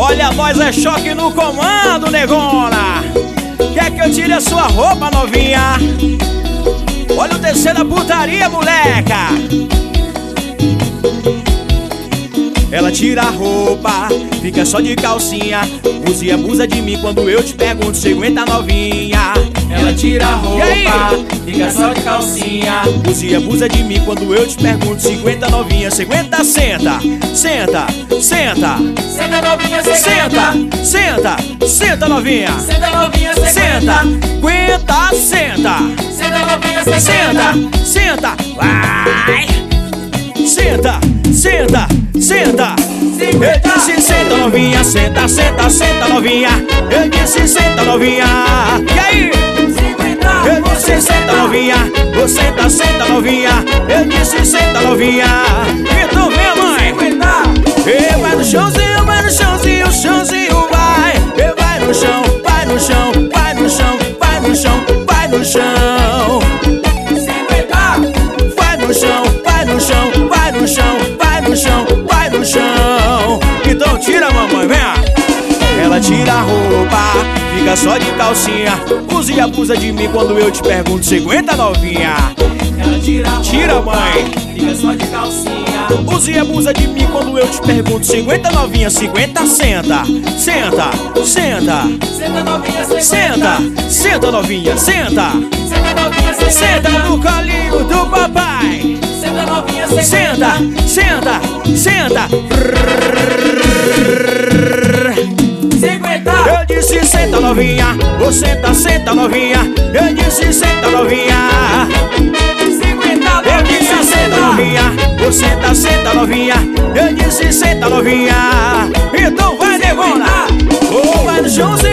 Olha, a voz é choque no comando, negona. Quer que eu tire a sua roupa, novinha? Olha o terceiro da putaria, moleca. Ela tira a roupa, fica só de calcinha. Usa e abusa de mim quando eu te pergunto se aguenta, novinha. Ela tira a roupa, fica só de calcinha. Usa e abusa de mim quando eu te pergunto se aguenta, novinha. Se aguenta, senta, senta, senta. Senta novinha, cê Senta, senta, senta, novinha. Senta novinha, cê Senta, aguenta, senta. Senta novinha, cê Senta, senta, vai. Senta, senta, senta. Eu disse senta, novinha, senta, senta, senta, novinha. Eu disse senta, novinha. E aí? Eu disse senta, novinha. Ô, senta, senta, novinha. Eu disse senta, novinha. Então vem, mãe. Eu vai no chãozinho, vai no chãozinho, o chãozinho vai. Eu vai no chão, vai no chão, vai no chão, vai no chão, vai no chão. Vai no chão, vai no chão, vai no chão, vai no chão, vai no chão. Então tira, mamãe, vem. Ela tira a roupa, fica só de calcinha. Usa e abusa de mim quando eu te pergunto se aguenta, novinha. Ela tira a roupa, Tira, mãe. fica só de calcinha. Usa e abusa de mim quando eu te pergunto se aguenta, novinha. Se aguenta, senta, senta, senta. Senta novinha, cê Senta, senta, novinha, senta. Senta novinha, cê Senta no colinho do papai. Senta novinha, cê Senta, senta, senta. Se aguentar. Eu disse senta, novinha. Ô, senta, senta, novinha. Eu disse senta, novinha. Se aguentar, Eu disse senta, novinha. Ô, senta, senta, novinha. Eu disse senta, novinha. Então vai, negona. Ô, vai no chãozinho.